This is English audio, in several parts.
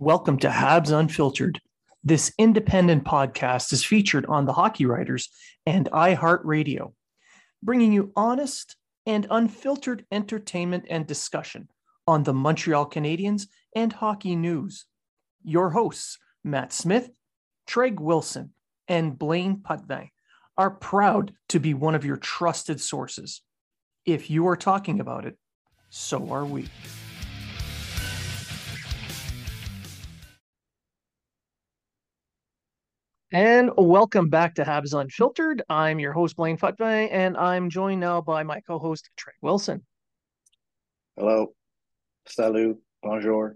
Welcome to Habs Unfiltered. This independent podcast is featured on the Hockey Writers and iHeartRadio, bringing you honest and unfiltered entertainment and discussion on the Montreal Canadiens and hockey news. Your hosts, Matt Smith, Treg Wilson, and Blaine Putney, are proud to be one of your trusted sources. If you are talking about it, so are we. And welcome back to Habs Unfiltered. I'm your host, Blaine Putney, and I'm joined now by my co-host, Trey Wilson. Hello. Salut. Bonjour.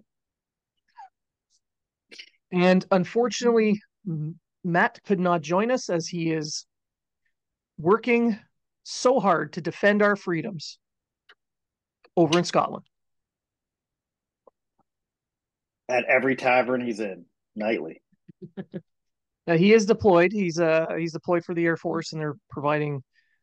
And unfortunately, Matt could not join us as he is working so hard to defend our freedoms over in Scotland. At every tavern he's in, nightly. He is deployed. He's deployed for the Air Force, and they're providing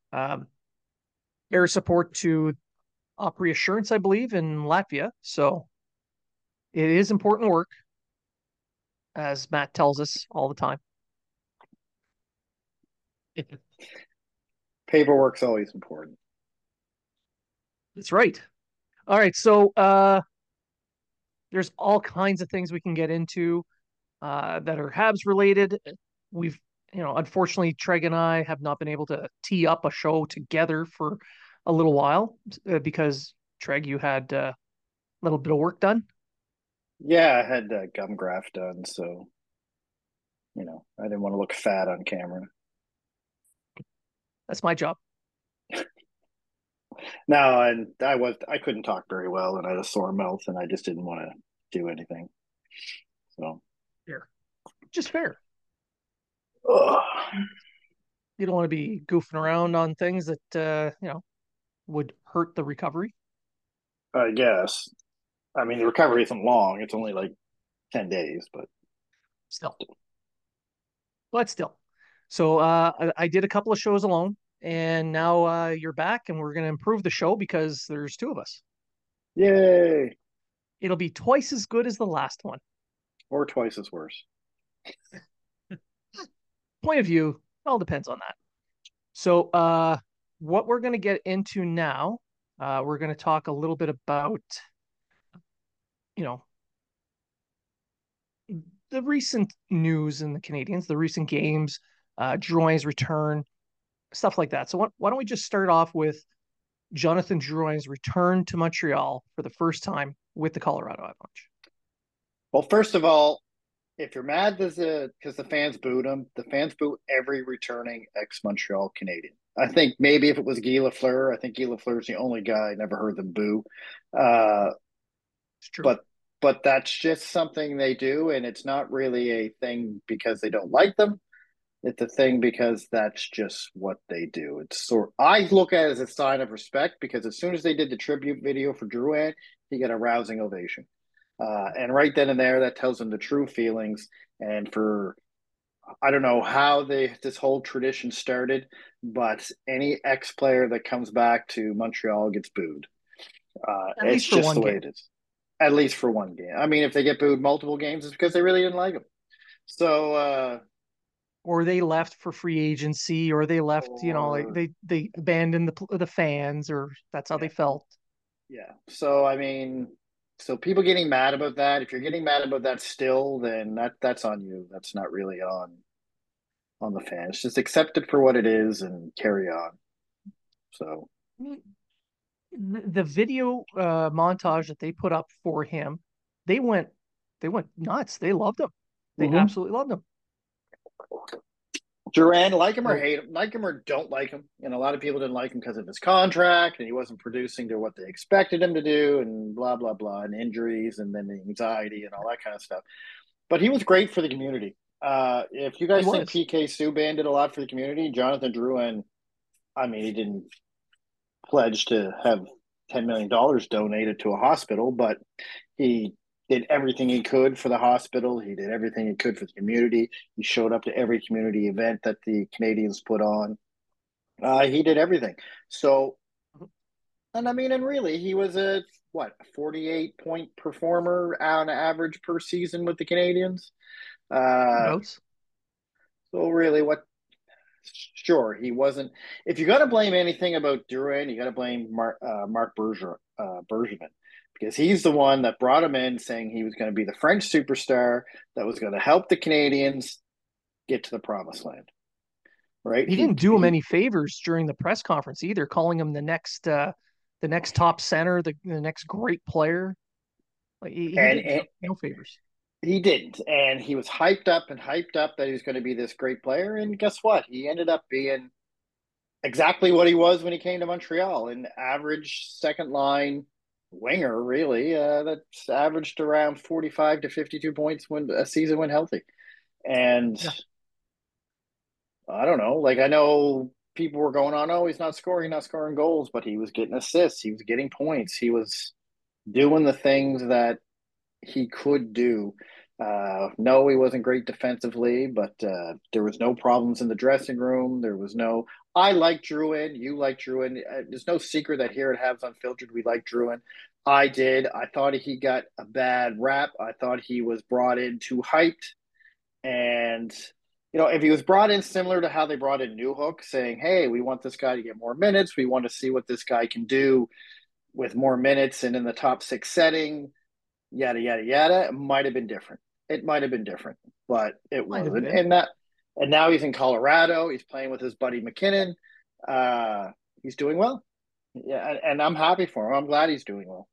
air support to Op Reassurance, I believe, in Latvia. So it is important work, as Matt tells us all the time. Paperwork's always important. That's right. All right, so there's all kinds of things we can get into that are Habs related. We've, unfortunately, Treg and I have not been able to tee up a show together for a little while because Treg, you had a little bit of work done. Yeah, I had gum graft done, so I didn't want to look fat on camera. That's my job. No, and I couldn't talk very well, and I had a sore mouth, and I just didn't want to do anything. So Fair, just fair. ugh. You don't want to be goofing around on things that would hurt the recovery. I guess. I mean, the recovery isn't long; it's only like 10 days, but Still, but still. So I did a couple of shows alone, and now you're back, and we're going to improve the show because there's two of us. yay! It'll be twice as good as the last one. Or twice as worse. Point of view, it all depends on that. So what we're going to get into now, we're going to talk a little bit about, you know, the recent news in the Canadiens, the recent games, Drouin's return, stuff like that. So why don't we just start off with Jonathan Drouin's return to Montreal for the first time with the Colorado Avalanche? Well, first of all, if you're mad because the fans booed him, the fans boo every returning ex-Montreal Canadian. I think maybe if it was Guy Lafleur, I think Guy Lafleur is the only guy I never heard them boo. It's true. But that's just something they do, and it's not really a thing because they don't like them. It's a thing because that's just what they do. I look at it as a sign of respect because as soon as they did the tribute video for Drouin, he got a rousing ovation. And right then and there, that tells them the true feelings. And I don't know how this whole tradition started, but any ex-player that comes back to Montreal gets booed. At It's least for just one the way game. it is. At least for one game. I mean, if they get booed multiple games, it's because they really didn't like him. So, or they left for free agency, or they left, like or they abandoned the fans, or that's how yeah, they felt. yeah. So I mean, so people getting mad about that. If you're getting mad about that still, then that's on you. That's not really on the fans. Just accept it for what it is and carry on. So The video montage that they put up for him, they went they went nuts. They loved him. They mm-hmm. absolutely loved him. Duran, like him or So hate him, like him or don't like him. And a lot of people didn't like him because of his contract and he wasn't producing to what they expected him to do and blah, blah, blah, and injuries and then the anxiety and all that kind of stuff. But he was great for the community. If you he guys think was. PK Subban did a lot for the community, Jonathan Drouin, I mean, he didn't pledge to have $10 million donated to a hospital, but he did everything he could for the hospital. He did everything he could for the community. He showed up to every community event that the Canadiens put on. He did everything. So, and I mean, and really, he was what, a 48-point performer on average per season with the Canadians. Uh, Thereabouts. so really, what? Sure, he wasn't. If you're gonna blame anything about Drouin, you got to blame Marc Bergevin, because he's the one that brought him in, saying he was going to be the French superstar that was going to help the Canadians get to the promised land. Right? He didn't do him any favors during the press conference either, calling him the next top center, the next great player. Like he did and no favors. he didn't, and he was hyped up and hyped up that he was going to be this great player. And guess what? He ended up being exactly what he was when he came to Montreal, an average second line winger, really. That's averaged around 45 to 52 points when a season when healthy. And Yeah. I don't know, like I know people were going on, oh, he's not scoring goals, but he was getting assists, he was getting points, he was doing the things that he could do. No, he wasn't great defensively, but there was no problems in the dressing room. There was no. I like Drouin. You like Drouin. There's no secret that here at Habs Unfiltered we like Drouin. I did. I thought he got a bad rap. I thought he was brought in too hyped, and if he was brought in similar to how they brought in Newhook, saying, "Hey, we want this guy to get more minutes. We want to see what this guy can do with more minutes and in the top six setting." Yada yada yada. It might have been different. It might have been different, but it Might have wasn't. been. And now he's in Colorado. He's playing with his buddy McKinnon. He's doing well. Yeah, and I'm happy for him. I'm glad he's doing well.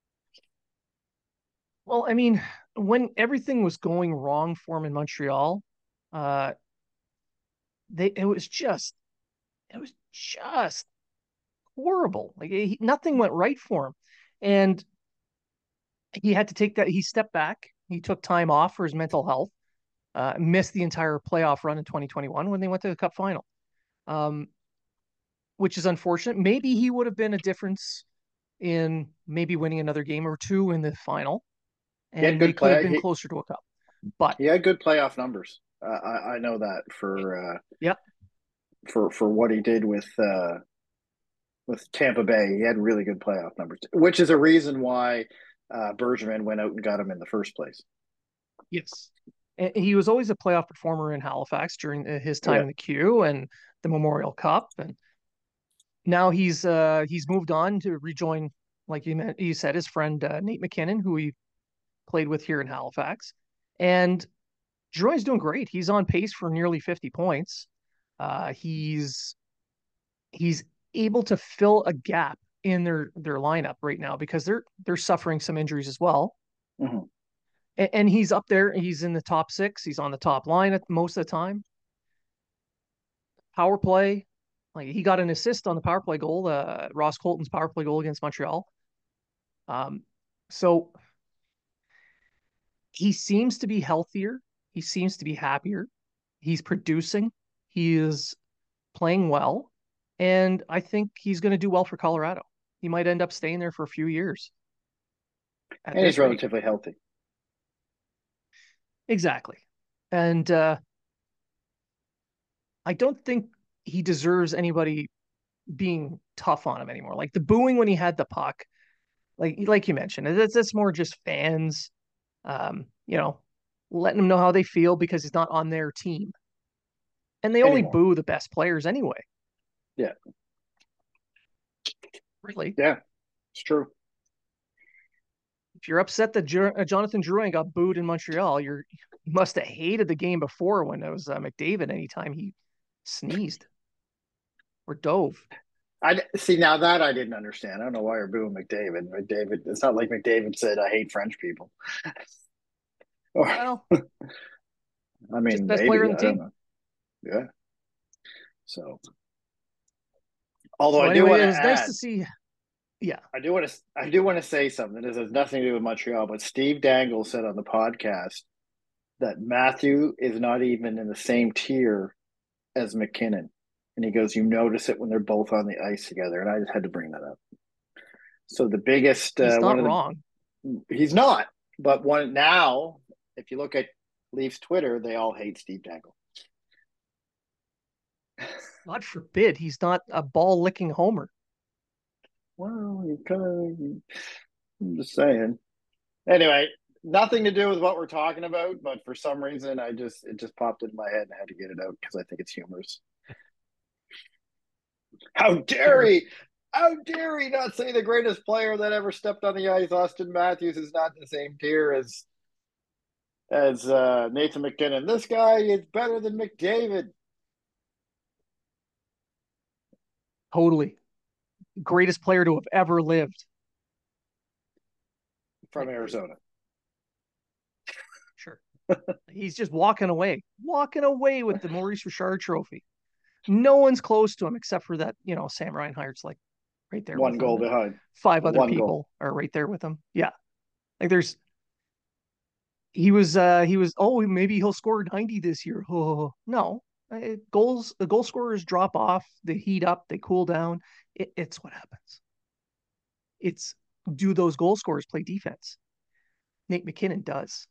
Well, I mean, when everything was going wrong for him in Montreal, uh, they it was just horrible. Like nothing went right for him, and he had to take that. He stepped back. He took time off for his mental health. Missed the entire playoff run in 2021 when they went to the Cup final, um, which is unfortunate. Maybe he would have been a difference in maybe winning another game or two in the final, He had and they good could have play. been closer to a cup. But He had good playoff numbers. I know that yeah, for what he did with Tampa Bay. He had really good playoff numbers, which is a reason why Bergevin went out and got him in the first place. yes, and he was always a playoff performer in Halifax during his time Yeah, in the Q and the Memorial Cup, and now he's moved on to rejoin, like you said, his friend Nate McKinnon, who he played with here in Halifax, and Drouin's doing great. He's on pace for nearly 50 points. He's able to fill a gap in their lineup right now because they're suffering some injuries as well. mm-hmm. And he's up there. He's in the top six. He's on the top line at most of the time. Power play, like he got an assist on the power play goal, Ross Colton's power play goal against Montreal. Um, so he seems to be healthier. He seems to be happier. He's producing. He is playing well. And I think he's going to do well for Colorado. He might end up staying there for a few years at And he's this rate. relatively healthy. Exactly. And I don't think he deserves anybody being tough on him anymore. Like the booing when he had the puck, like you mentioned, that's more just fans, you know, letting him know how they feel because he's not on their team. And they only Anymore. boo the best players anyway. Yeah. Really. Yeah, it's true. If you're upset that Jonathan Drouin got booed in Montreal, you must have hated the game before when it was McDavid anytime he sneezed or dove. I see now that I didn't understand. I don't know why you're booing McDavid. McDavid. It's not like McDavid said, "I hate French people." Or, Well, I just mean, best player maybe on the I don't team. know. Yeah. So, although So I do anyway, want it to was nice to add, see. Yeah, I do want to say something. This has nothing to do with Montreal, but Steve Dangle said on the podcast that Matthew is not even in the same tier as McKinnon, and he goes, "You notice it when they're both on the ice together," and I just had to bring that up. So the biggest he's one not of the wrong. he's not, but one now, if you look at Leafs Twitter, they all hate Steve Dangle. God forbid he's not a ball licking homer. Well, you kind of I'm just saying. Anyway, nothing to do with what we're talking about, but for some reason, it just popped into my head and I had to get it out because I think it's humorous. How dare Fair. he? How dare he not say the greatest player that ever stepped on the ice? Austin Matthews is not in the same tier as Nathan MacKinnon. This guy is better than McDavid Totally. Greatest player to have ever lived. from Arizona. Sure. He's just walking away with the Maurice Richard trophy. No one's close to him except for that, Sam Reinhart's like right there One with him. goal And behind. five other One goal. people are right there with him. Yeah. Like he was, oh, maybe he'll score 90 this year. Oh, no. The goal scorers drop off, they heat up, they cool down. It's what happens. It's do those goal scorers play defense? Nate MacKinnon does.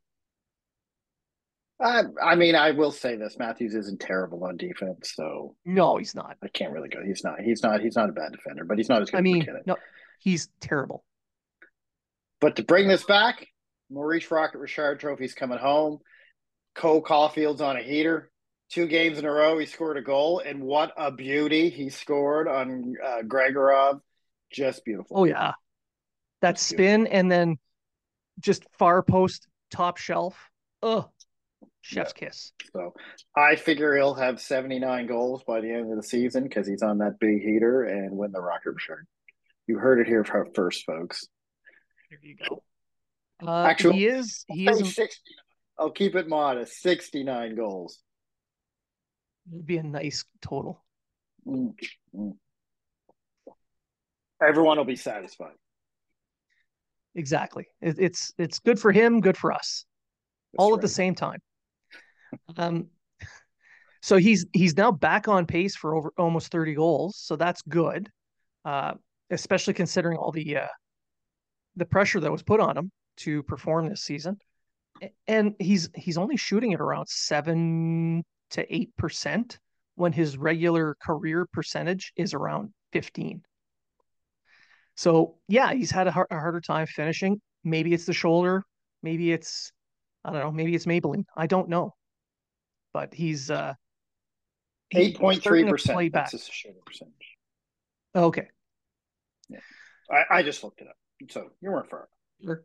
I mean, I will say this: Matthews isn't terrible on defense, so No, he's not. I can't really go. He's not. He's not. He's not a bad defender, but he's not as good I as mean, MacKinnon. no, he's terrible. But to bring this back, Maurice Rocket Richard Trophy's coming home. Cole Caulfield's on a heater. 2 games in a row, he scored a goal, and what a beauty he scored on Gregorov. Just beautiful. Oh yeah, that Just spin beautiful. and then just far post top shelf. Oh, Yeah. chef's kiss. So I figure he'll have 79 goals by the end of the season because he's on that big heater and win the Rocket Richard. You heard it here first, folks. There you go. Actually, He is. He I'll is. say 60. I'll keep it modest. 69 goals. Would be a nice total. Mm, mm. Everyone will be satisfied. Exactly. It's good for him, good for us, That's all at the right. same time. Um, so he's now back on pace for over almost 30 goals, so that's good. Uh, Especially considering all the pressure that was put on him to perform this season. And he's only shooting at around 7 to 8% when his regular career percentage is around 15. So yeah, he's had a harder time finishing. Maybe it's the shoulder. Maybe it's I don't know. Maybe it's Maybelline. I don't know. But he's starting to 8.3%. play That's back. his shooting percentage. Okay. Yeah. I just looked it up. So you weren't far. Sure.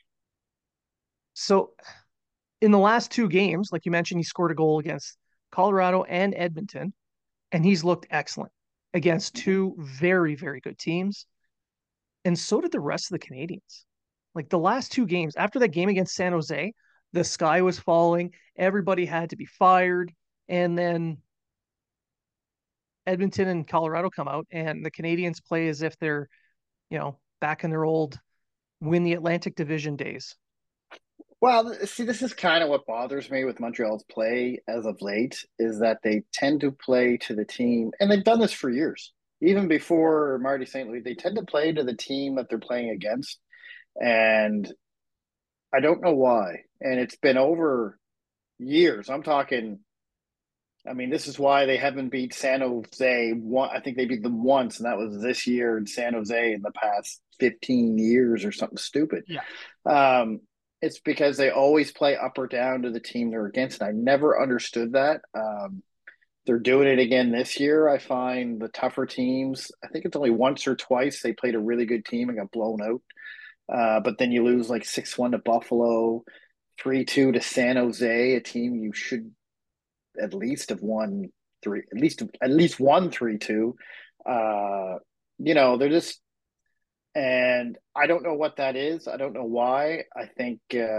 So in the last 2 games, like you mentioned, he scored a goal against Colorado and Edmonton, and he's looked excellent against Mm-hmm. two very, very good teams. And so did the rest of the Canadians. Like the last 2 games, after that game against San Jose, the sky was falling. Everybody had to be fired. And then Edmonton and Colorado come out, and the Canadians play as if they're, back in their old win the Atlantic Division days. Well, see, this is kind of what bothers me with Montreal's play as of late is that they tend to play to the team, and they've done this for years. Even before Marty St. Louis, they tend to play to the team that they're playing against. And I don't know why. And it's been over years. I'm talking, I mean, this is why they haven't beat San Jose. I think they beat them once, and that was this year in San Jose in the past 15 years or something stupid. Yeah. Um, it's because they always play up or down to the team they're against. And I never understood that. They're doing it again this year. I find the tougher teams, I think it's only once or twice they played a really good team and got blown out. But then you lose like 6-1 to Buffalo, 3-2 to San Jose, a team you should at least have won three, at least won 3-2. Uh, they're just and I don't know what that is. I don't know why. I think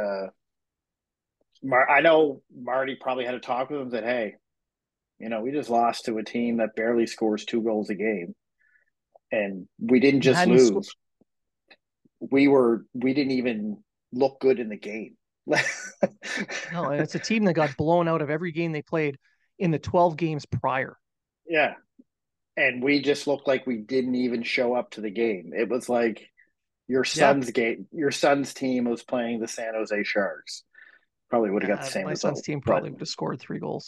I know Marty probably had a talk with him that, hey, we just lost to a team that barely scores 2 goals a game, and we didn't And just hadn't scored. lose. We didn't even look good in the game. No, and it's a team that got blown out of every game they played in the 12 games prior. Yeah, and we just looked like we didn't even show up to the game. It was like Yeah. your son's team was playing the San Jose Sharks. Probably would have got the same My son's result. team But probably would have scored 3 goals.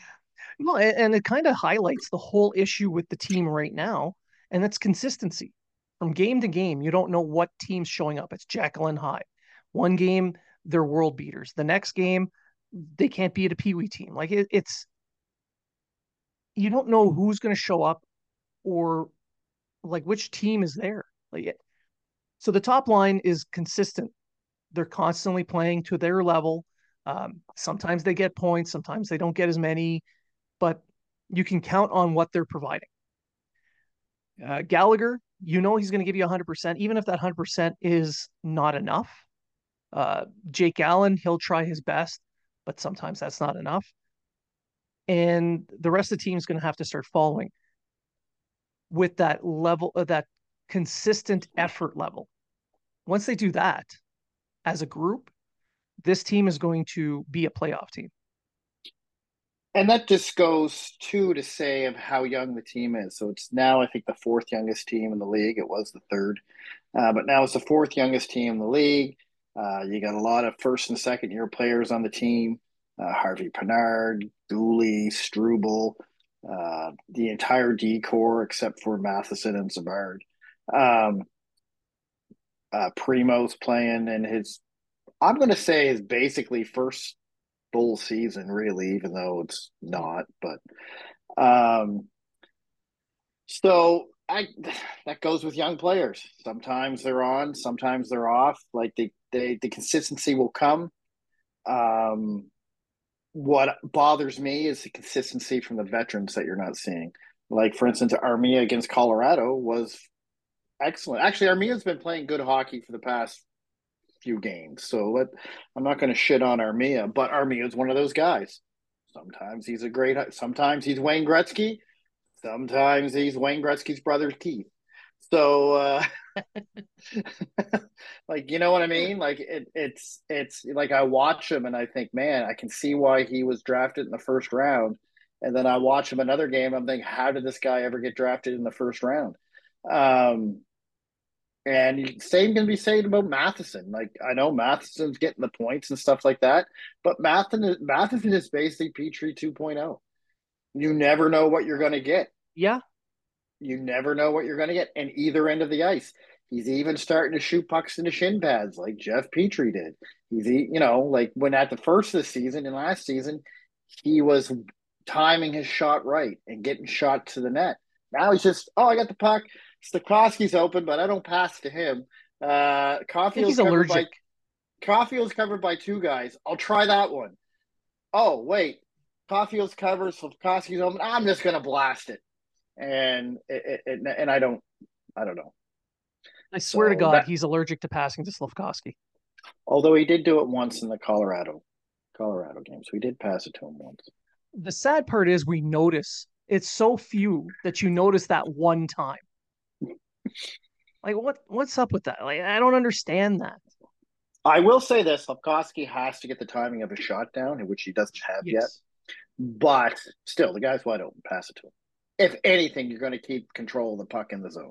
Well, and it kind of highlights the whole issue with the team right now, and that's consistency. from game to game, you don't know what team's showing up. It's Jekyll and Hyde. One game, they're world beaters. The next game, they can't beat a Pee Wee team. Like it's, you don't know who's going to show up or like which team is there. So the top line is consistent. They're constantly playing to their level. Sometimes they get points, sometimes they don't get as many, but you can count on what they're providing. Gallagher, he's going to give you 100%, even if that 100% is not enough. Jake Allen, he'll try his best, but sometimes that's not enough. And the rest of the team is going to have to start following with that level of that consistent effort level. Once they do that as a group, this team is going to be a playoff team. And that just goes to say of how young the team is. So it's now, I think, the fourth youngest team in the league. It was the third, but now it's the fourth youngest team in the league. You got a lot of first and second year players on the team. Harvey Pinard, Dooley, Struble, the entire D core except for Matheson and Savard. Primo's playing in his, I'm going to say, his basically first full season, really, even though it's not. But so that goes with young players. Sometimes they're on, sometimes they're off. Like the consistency will come. What bothers me is the consistency from the veterans that you're not seeing. Like, for instance, Armia against Colorado was excellent. Actually, Armia's been playing good hockey for the past few games. So I'm not going to shit on Armia, but Armia is one of those guys. Sometimes sometimes he's Wayne Gretzky. Sometimes he's Wayne Gretzky's brother, Keith. So, like, you know what I mean? Like it's like I watch him and I think, man, I can see why he was drafted in the first round. And then I watch him another game. I'm thinking, how did this guy ever get drafted in the first round? And same can be said about Matheson. Like, I know Matheson's getting the points and stuff like that, but Matheson is basically Petrie 2.0. You never know what you're going to get. Yeah. You never know what you're going to get in either end of the ice. He's even starting to shoot pucks into shin pads like Jeff Petrie did. Like when at the first of the season and last season, he was timing his shot right and getting shot to the net. Now he's just, I got the puck. Stokowski's open, but I don't pass to him. I think he's allergic. Caulfield's covered by two guys. I'll try that one. Oh, wait. Caulfield's covered, Stokowski's open. I'm just going to blast it. And I don't know. I swear to God, he's allergic to passing to Slafkovsky. Although he did do it once in the Colorado game, so he did pass it to him once. The sad part is we notice it's so few that you notice that one time. Like what's up with that? Like I don't understand that. I will say this: Slafkovsky has to get the timing of a shot down, which he doesn't have yet. But still, the guy's wide open. Pass it to him. If anything, you're going to keep control of the puck in the zone.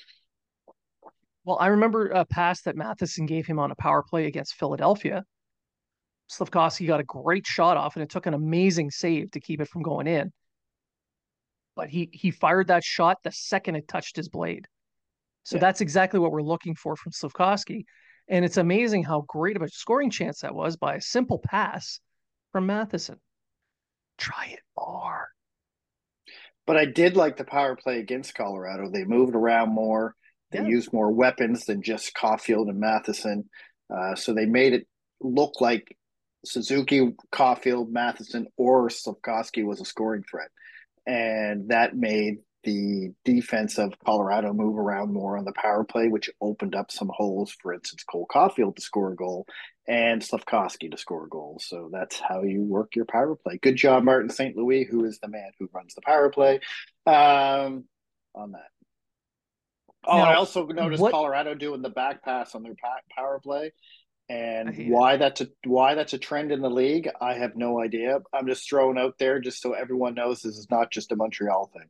Well, I remember a pass that Matheson gave him on a power play against Philadelphia. Slafkovsky got a great shot off, and it took an amazing save to keep it from going in. But he fired that shot the second it touched his blade. So that's exactly what we're looking for from Slafkovsky. And it's amazing how great of a scoring chance that was by a simple pass from Matheson. Try it more. But I did like the power play against Colorado. They moved around more. They used more weapons than just Caulfield and Matheson. So they made it look like Suzuki, Caulfield, Matheson, or Slafkovsky was a scoring threat. And that made the defense of Colorado move around more on the power play, which opened up some holes, for instance, Cole Caulfield to score a goal and Slafkovsky to score a goal. So that's how you work your power play. Good job, Martin St. Louis, who is the man who runs the power play, on that. Oh, now, I also noticed Colorado doing the back pass on their power play. And why that's a trend in the league, I have no idea. I'm just throwing out there just so everyone knows this is not just a Montreal thing.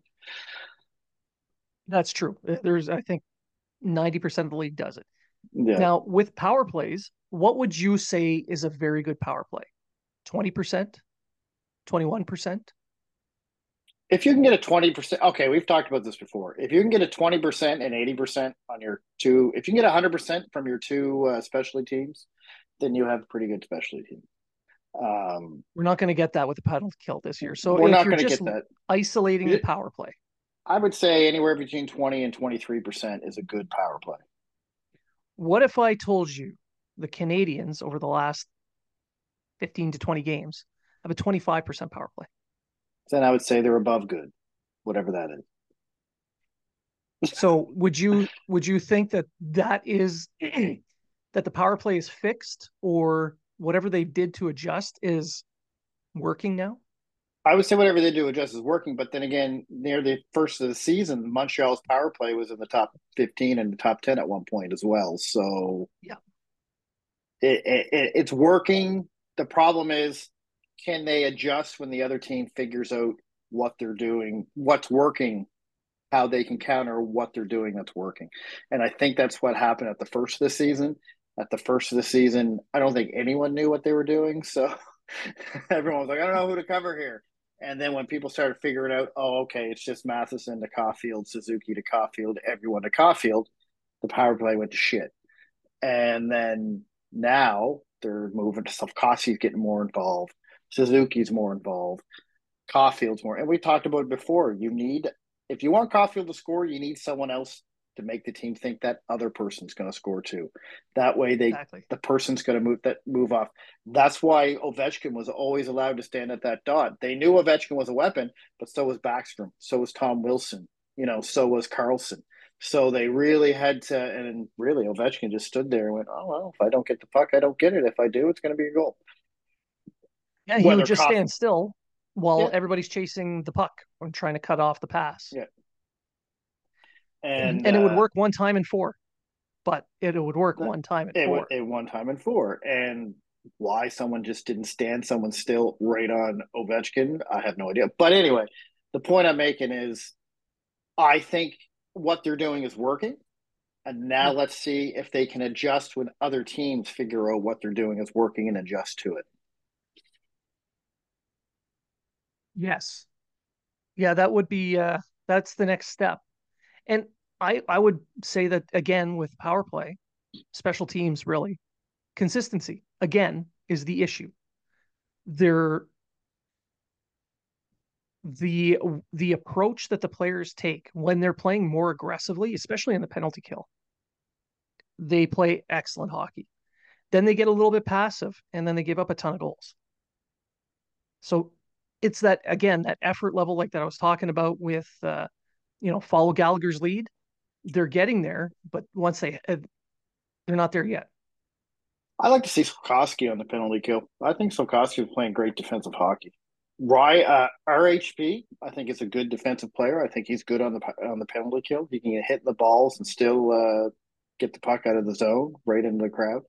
That's true. There's, I think, 90% of the league does it. Yeah. Now, with power plays, what would you say is a very good power play? 20%? 21%? if you can get a 20%, okay, we've talked about this before. If you can get a 20% and 80% on your two, if you can get 100% from your two specialty teams, then you have a pretty good specialty team. We're not going to get that with the penalty kill this year. So We're if not you're going to just get that. isolating the power play, I would say anywhere between 20 and 23% is a good power play. what if I told you the Canadians over the last 15 to 20 games have a 25% power play? Then I would say they're above good, whatever that is. So would you think that that is that the power play is fixed, or whatever they did to adjust is working now? I would say whatever they do adjust is working, but then again, near the first of the season, Montreal's power play was in the top 15 and the top 10 at one point as well. So yeah, it's working. The problem is, can they adjust when the other team figures out what they're doing, what's working, how they can counter what they're doing that's working? And I think that's what happened at the first of the season. At the first of the season, I don't think anyone knew what they were doing. So everyone was like, I don't know who to cover here. And then when people started figuring out, oh, okay, it's just Matheson to Caulfield, Suzuki to Caulfield, everyone to Caulfield, the power play went to shit. And then now they're moving to Slafkovsky's getting more involved. Suzuki's more involved. Caulfield's more. And we talked about it before. If you want Caulfield to score, you need someone else to make the team think that other person's going to score too. That way, exactly. the person's going to move off. That's why Ovechkin was always allowed to stand at that dot. They knew Ovechkin was a weapon, but so was Backstrom, so was Tom Wilson, so was Carlson. So they really had to, and really Ovechkin just stood there and went, "Oh well, if I don't get the puck, I don't get it. If I do, it's going to be a goal." Yeah, he would Whether just Coffee, stand still while yeah, everybody's chasing the puck and trying to cut off the pass. yeah, And and it would work one time in four, but it would work one time in it was four. a one time in four. And why someone just didn't stand someone still right on Ovechkin, I have no idea. But anyway, the point I'm making is I think what they're doing is working. And now Yep. let's see if they can adjust when other teams figure out what they're doing is working and adjust to it. Yes. Yeah, that would be that's the next step. And I would say that again with power play, special teams really, consistency again is the issue. They're the approach that the players take when they're playing more aggressively, especially in the penalty kill, they play excellent hockey. Then they get a little bit passive and then they give up a ton of goals. So it's that again, that effort level like that I was talking about with follow Gallagher's lead. They're getting there, but once they're not there yet. I like to see Slafkovsky on the penalty kill. I think Slafkovsky was playing great defensive hockey. RHP, I think is a good defensive player. I think he's good on the penalty kill. He can hit the balls and still get the puck out of the zone right into the crowd,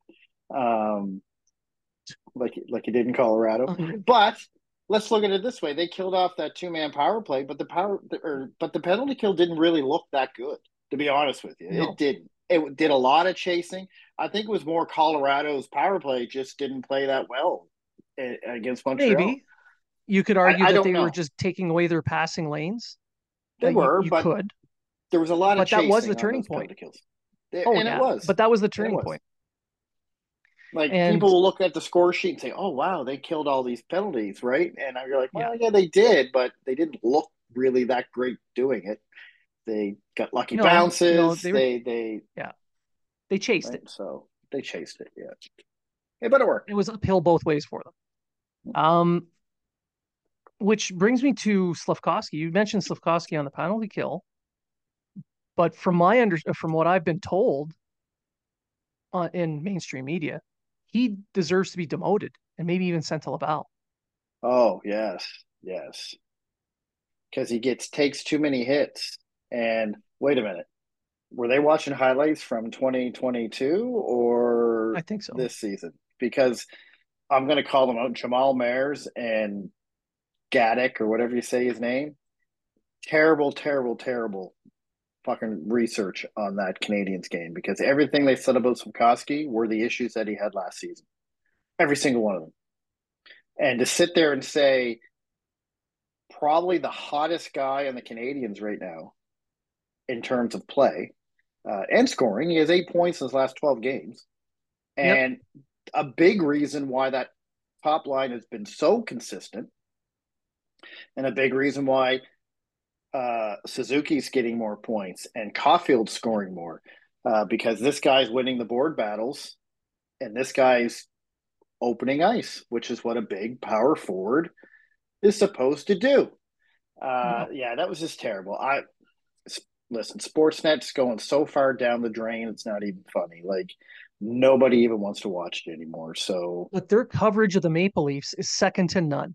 like he did in Colorado. But let's look at it this way: they killed off that 2-man power play, but the penalty kill didn't really look that good. To be honest with you, No. it didn't. It did a lot of chasing. I think it was more Colorado's power play just didn't play that well against Montreal. Maybe you could argue I that don't they were know. just taking away their passing lanes. They were, You but could, there was a lot of but that was the chasing on turning those point. penalty kills. Oh And it yeah, was. but that was the And it turning was. point. Like people And will look at the score sheet and say, "Oh wow, they killed all these penalties, right?" And you're like, yeah, "Well, yeah, they did, but they didn't look really that great doing it. They got lucky no, bounces. they were They yeah, they chased it. right, so they chased it. Yeah, but it worked. It was uphill both ways for them. Which brings me to Slafkovsky. You mentioned Slafkovsky on the penalty kill, but from what I've been told in mainstream media, he deserves to be demoted and maybe even sent to Laval. Oh yes, yes, because he takes too many hits. And wait a minute, were they watching highlights from 2022 or I think so. this season? Because I'm going to call them out, Jamal Mayers and Gaddick or whatever you say his name. Terrible, terrible, terrible fucking research on that Canadians game because everything they said about Slafkovsky were the issues that he had last season. Every single one of them. And to sit there and say probably the hottest guy on the Canadians right now in terms of play and scoring. He has 8 points in his last 12 games. Yep. And a big reason why that top line has been so consistent, and a big reason why Suzuki's getting more points and Caulfield's scoring more, because this guy's winning the board battles and this guy's opening ice, which is what a big power forward is supposed to do. Yeah, that was just terrible. Listen, Sportsnet's going so far down the drain, it's not even funny. Like, nobody even wants to watch it anymore. So, But their coverage of the Maple Leafs is second to none.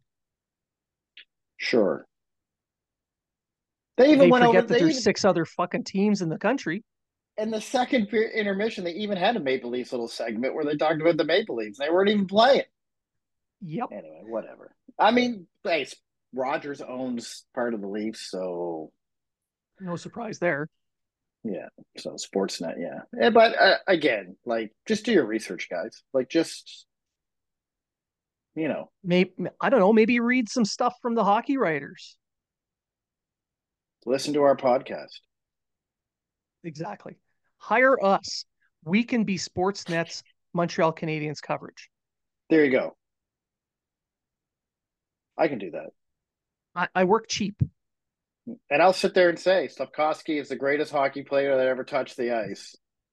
sure. They even They went over. forget that They there's even 6 other fucking teams in the country. in the second intermission, they even had a Maple Leafs little segment where they talked about the Maple Leafs. They weren't even playing. Yep. Anyway, whatever. I mean, hey, Rogers owns part of the Leafs, so No surprise there. yeah. So Sportsnet, yeah. But again, like, just do your research, guys. Like, just Maybe, I don't know, maybe read some stuff from the hockey writers. listen to our podcast. Exactly. Hire us. We can be Sportsnet's Montreal Canadiens coverage. There you go. I can do that. I work cheap. And I'll sit there and say Slafkovsky is the greatest hockey player that ever touched the ice.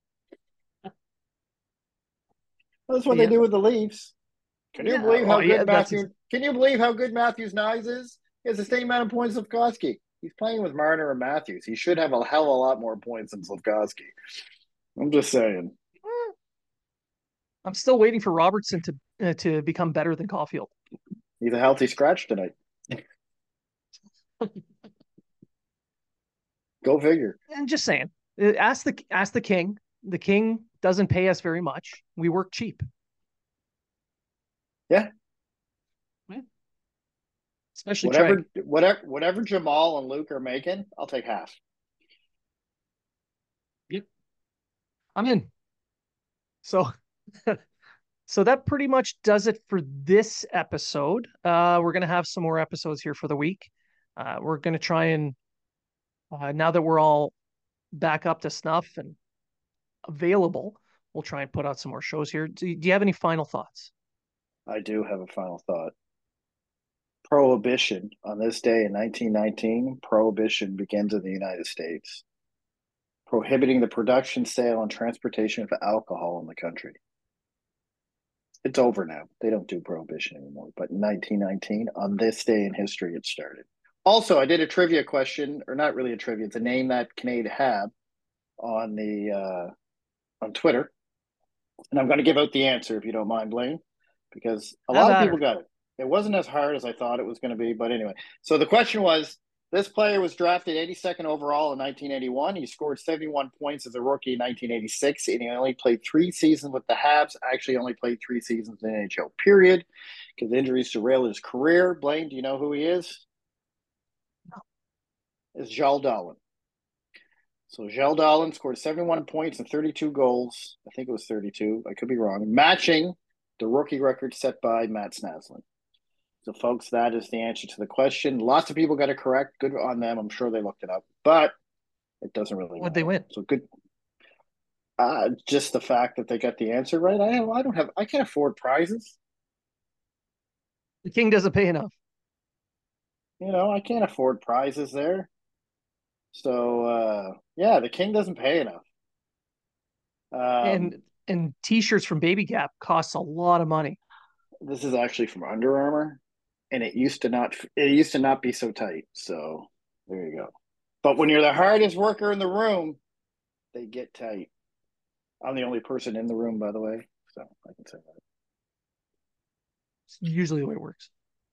That's what they Yeah. do with the Leafs. Can you believe how good Matthew? Can you believe how good Matthews Knies is? He has the same amount of points as Slafkovsky. He's playing with Marner and Matthews. He should have a hell of a lot more points than Slafkovsky. I'm just saying. I'm still waiting for Robertson to become better than Caulfield. He's a healthy scratch tonight. Go figure. And just saying, ask the king. The king doesn't pay us very much. We work cheap. Yeah. Especially Trey. Whatever Jamal and Luke are making, I'll take half. Yep. I'm in. So so that pretty much does it for this episode. We're gonna have some more episodes here for the week. We're gonna try and now that we're all back up to snuff and available, we'll try and put out some more shows here. Do you have any final thoughts? I do have a final thought. Prohibition on this day in 1919, prohibition begins in the United States, prohibiting the production, sale, and transportation of alcohol in the country. It's over now. They don't do prohibition anymore. But in 1919, on this day in history, it started. Also, I did a trivia question, or not really a trivia. It's a name that Kinnaid had on on Twitter, and I'm going to give out the answer if you don't mind, Blaine, because a lot of people got it. It wasn't as hard as I thought it was going to be, but anyway. So the question was, this player was drafted 82nd overall in 1981. He scored 71 points as a rookie in 1986, and he only played 3 seasons with the Habs. Actually, only played 3 seasons in the NHL, period, because injuries derailed his career. Blaine, do you know who he is? No. It's Jarl Dahlin. So Jarl Dahlin scored 71 points and 32 goals. I think it was 32. I could be wrong. Matching the rookie record set by Mats Naslund. So, folks, that is the answer to the question. Lots of people got it correct. Good on them. I'm sure they looked it up, but it doesn't really. What'd they win? So good. Just the fact that they got the answer right. I can't afford prizes. The king doesn't pay enough. I can't afford prizes there. So, yeah, the king doesn't pay enough. And t-shirts from Baby Gap costs a lot of money. This is actually from Under Armour, and it used to not be so tight. So there you go. But when you're the hardest worker in the room, they get tight. I'm the only person in the room, by the way, so I can say that. It's usually the way it works.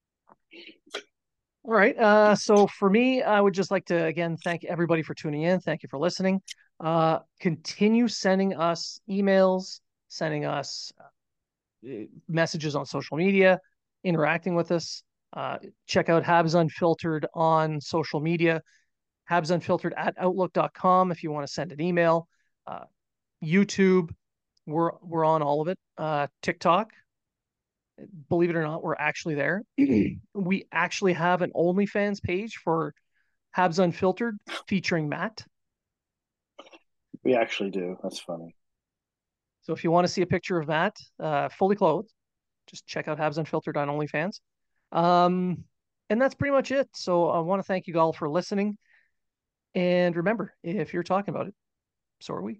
All right. So for me, I would just like to again thank everybody for tuning in. Thank you for listening. Continue sending us emails, sending us messages on social media, interacting with us. Check out Habs Unfiltered on social media, Habs Unfiltered at outlook.com if you want to send an email. YouTube, we're on all of it. TikTok, believe it or not, we're actually there. We actually have an OnlyFans page for Habs Unfiltered featuring Matt. We actually do. That's funny. So if you want to see a picture of Matt fully clothed, just check out Habs Unfiltered on OnlyFans. And that's pretty much it. So I want to thank you all for listening. And remember, if you're talking about it, so are we.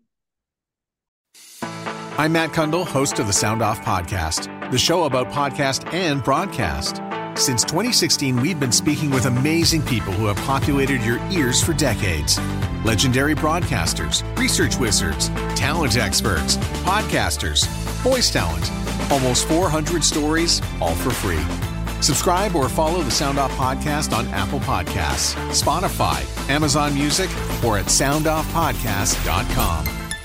I'm Matt Kundle, host of the Sound Off Podcast, the show about podcast and broadcast. Since 2016, we've been speaking with amazing people who have populated your ears for decades. Legendary broadcasters, research wizards, talent experts, podcasters, voice talent. Almost 400 stories, all for free. Subscribe or follow the Sound Off Podcast on Apple Podcasts, Spotify, Amazon Music, or at soundoffpodcast.com.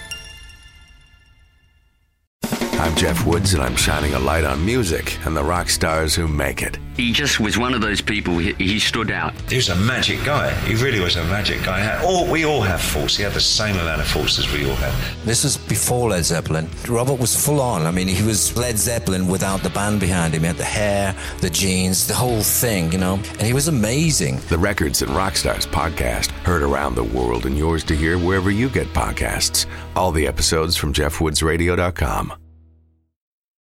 I'm Jeff Woods, and I'm shining a light on music and the rock stars who make it. He just was one of those people, he stood out. He was a magic guy. He really was a magic guy. We all have faults. He had the same amount of faults as we all had. This was before Led Zeppelin. Robert was full on. I mean, he was Led Zeppelin without the band behind him. He had the hair, the jeans, the whole thing, you know, and he was amazing. The Records and Rockstars podcast, heard around the world and yours to hear wherever you get podcasts. All the episodes from JeffWoodsRadio.com.